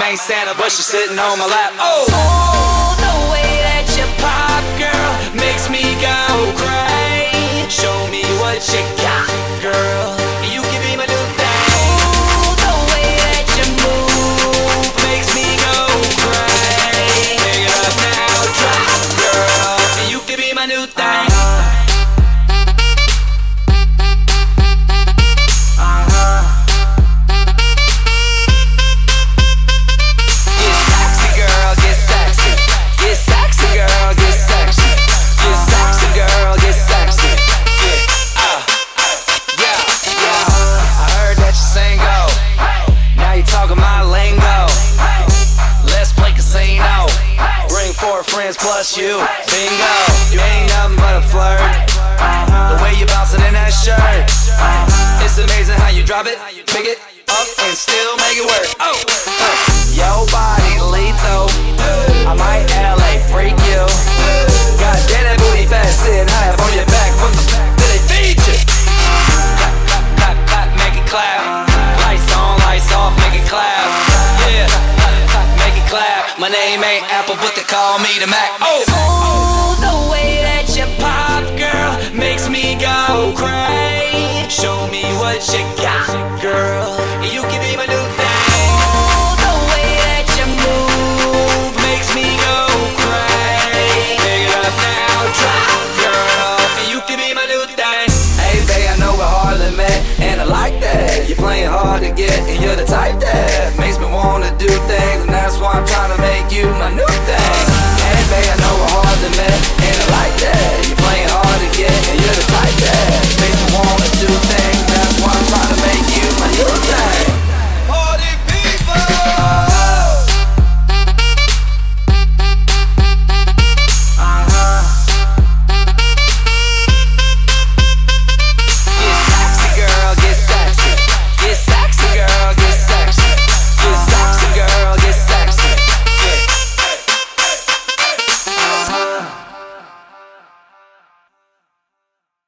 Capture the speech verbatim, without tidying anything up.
I ain't Santa, but she's sitting on my lap. Oh, Oh, the way that you pop, girl, makes me go crazy. Show me what you got, girl. You can be my new thing. Oh, the way that you move makes me go crazy. Pick it up now, drop, girl. You can be my new thing. Friends plus you, bingo. You ain't nothing but a flirt. The way you bouncing in that shirt, it's amazing how you drop it, pick it up, and still make it work. Oh, your body lethal. I might L A freak you. God damn that booty fat, sitting high up on your back. What the fuck do they feed you? Clap, clap, clap, clap, make it clap. Lights on, lights off, make it clap. Yeah, clap, clap, make it clap. My name ain't Apple, but they call me the Mac. Oh, Oh, the way that you pop, girl, makes me go crazy. Show me what you got, girl. You can be my new thing. Oh, the way that you move makes me go crazy. Pick it up now, drop, girl. You can be my new thing. hey babe, I know we're hardly met, and I like that. You're playing hard to get, and you're the type that